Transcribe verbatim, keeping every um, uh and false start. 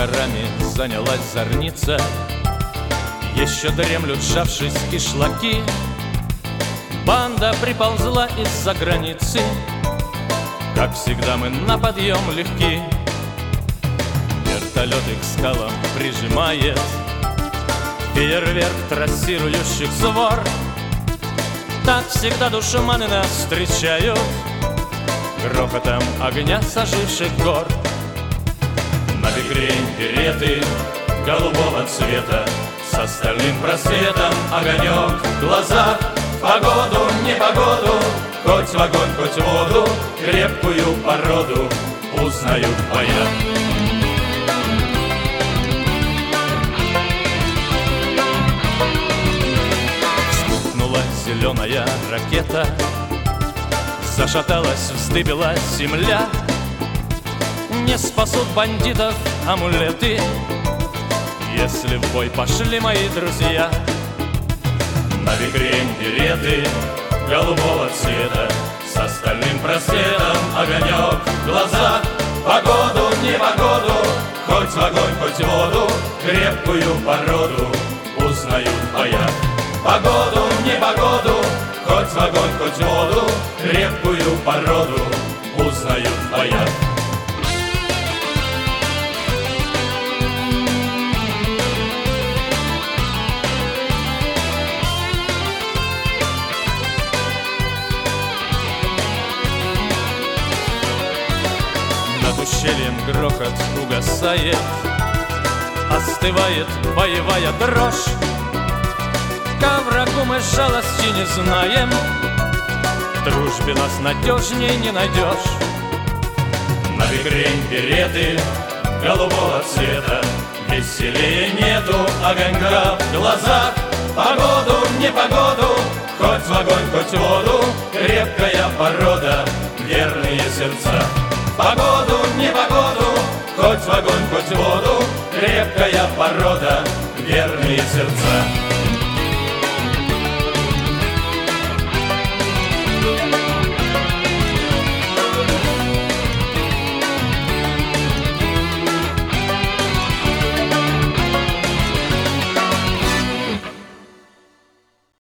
кострами занялась зорница. Еще дремлют, сжавшись кишлаки. Банда приползла из-за границы. Как всегда мы на подъем легки. Вертолеты к скалам прижимает фейерверк трассирующих свор. Так всегда душманы нас встречают грохотом огня с оживших гор. На бекрень береты голубого цвета, со стальным просветом огонек в глазах. Погоду, непогоду, хоть в огонь, хоть в воду, крепкую породу узнают в боях. Вспыхнула зеленая ракета, зашаталась, вздыбилась земля. Не спасут бандитов амулеты, если в бой пошли мои друзья. На бекрень береты голубого цвета, со стальным просветом огонек в глазах. Погоду, непогоду, хоть в огонь, хоть в воду, крепкую породу узнают в боях. Погоду, непогоду, хоть в огонь, хоть в воду, крепкую породу узнают в боях. Над ущельем грохот угасает, остывает боевая дрожь. Ко врагу мы жалости не знаем, в дружбе нас надежней не найдешь. На бекрень береты голубого цвета, веселее нету огонька в глазах. Погоду, непогоду, хоть в огонь, хоть в воду, крепкая порода, верные сердца. Погоду, непогоду, хоть в огонь, хоть в воду, крепкая порода, верные сердца.